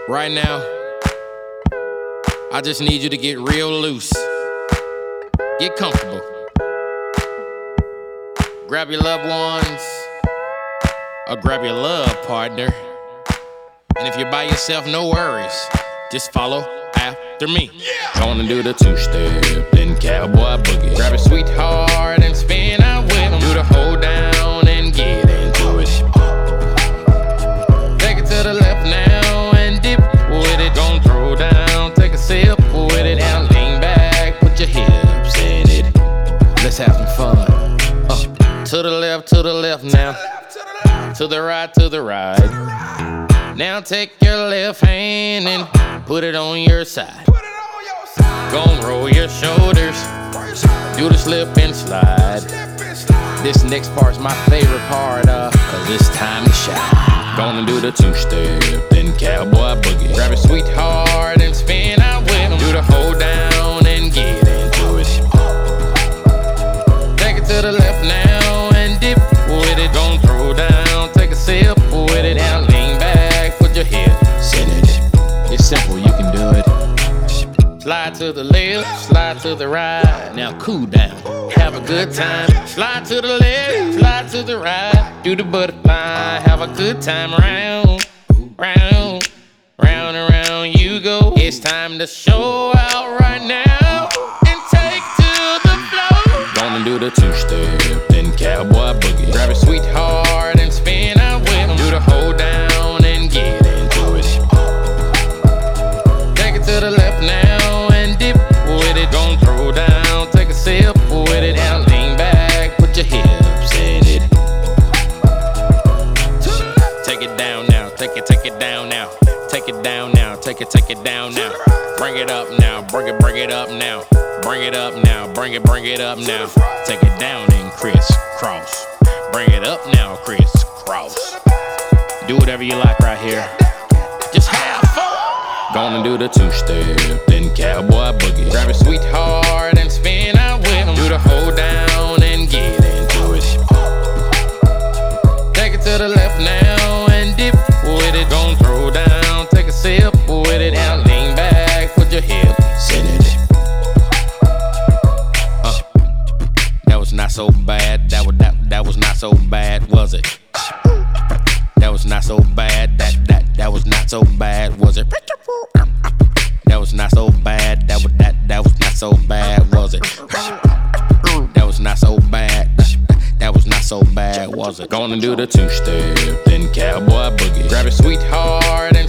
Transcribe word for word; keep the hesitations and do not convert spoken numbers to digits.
Right now, I just need you to get real loose. Get comfortable. Grab your loved ones, or grab your love partner. And if you're by yourself, no worries. Just follow after me. Gonna do the two-step, then cowboy boogie. Grab a sweetheart and spin out with him. Do the hold down and get into it. Take it to the left now and dip with it. Gon' throw down, take a sip with it. Now lean back, put your hips in it. Let's have some fun. Uh, to the left, to the left now. To the right, to the right. Now take your left hand and put it on your side. Gon' roll your shoulders. Do the slip and slide. This next part's my favorite part, uh, cause it's time to shine. Gonna do the two-step, then cowboy boogie. Grab a sweetheart and spin out with him. Do the hold down and get into it. Take it to the left now and dip with it. Gon' throw down, take a sip with it. Now lean back, put your hips in it. It's simple, you can do it. Slide to the left, slide to the right. Now cool down, have a good time. Slide to the left, slide to the right. Do the butterfly, have a good time. Round, round, round and round you go. It's time to show out right now and take to the floor. Gonna do the two-step, then cowboy boogie. Grab a sweetheart and spin out with him. Do the hold down and get into it. Take it to the left now and dip with it. Gon' throw down, take a sip with it. Now lean back, put your hips in it. Take it down now, take it, take it down now. Take it down now, take it, take it down now. Bring it up now, bring it, bring it up now. Bring it up now, bring it, bring it up now. Take it down and crisscross. Bring it up now, crisscross. Do whatever you like right here. Just have fun. Gonna do the two-step, then cowboy boogie. Grab a sweetheart and spin out with him. Do the hold down and get into it. Take it to the left now and dip with it. Gon' throw down, take a sip with it. Now lean back, put your hips in it. Uh, that was not so bad. That was that that was not so bad, was it? That was not so bad. That that that was not so bad, was it? That was not so bad. That was that that was not so bad, was it? That was not so bad. That was not so bad, was it? Gonna do the two-step, then cowboy boogie. Grab a sweetheart and